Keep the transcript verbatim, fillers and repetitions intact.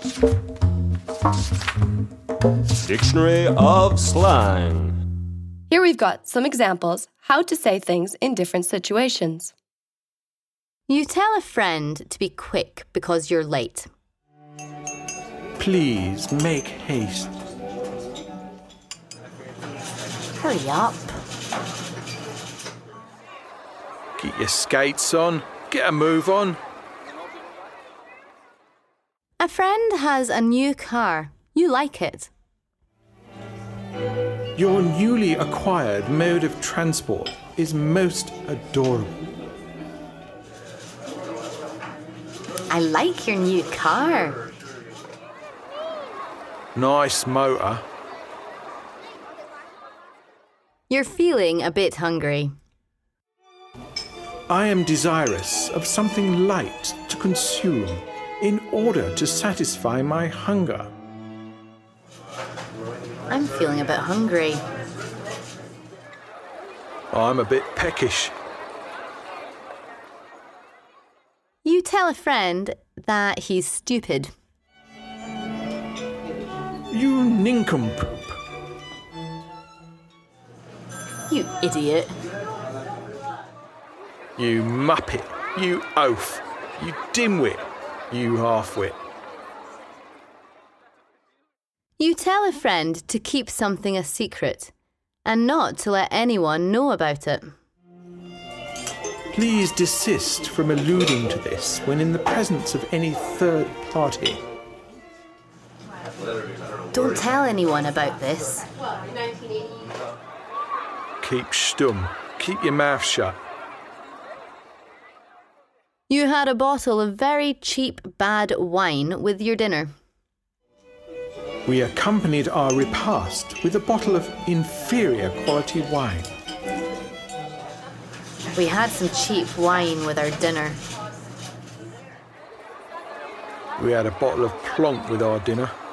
Dictionary of slang. Here we've got some examples how to say things in different situations. You tell a friend to be quick because you're late. Please make haste. Hurry up. Get your skates on. Get a move on. A friend has a new car. You like it. Your newly acquired mode of transport is most adorable. I like your new car. Nice motor. You're feeling a bit hungry. I am desirous of something light to consume in order to satisfy my hunger. I'm feeling a bit hungry. I'm a bit peckish. You tell a friend that he's stupid. You nincompoop. You idiot. You muppet. You oaf. You dimwit. You halfwit. You tell a friend to keep something a secret and not to let anyone know about it. Please desist from alluding to this when in the presence of any third party. Don't tell anyone about this. Keep stum. Keep your mouth shut. You had a bottle of very cheap, bad wine with your dinner. We accompanied our repast with a bottle of inferior quality wine. We had some cheap wine with our dinner. We had a bottle of plonk with our dinner.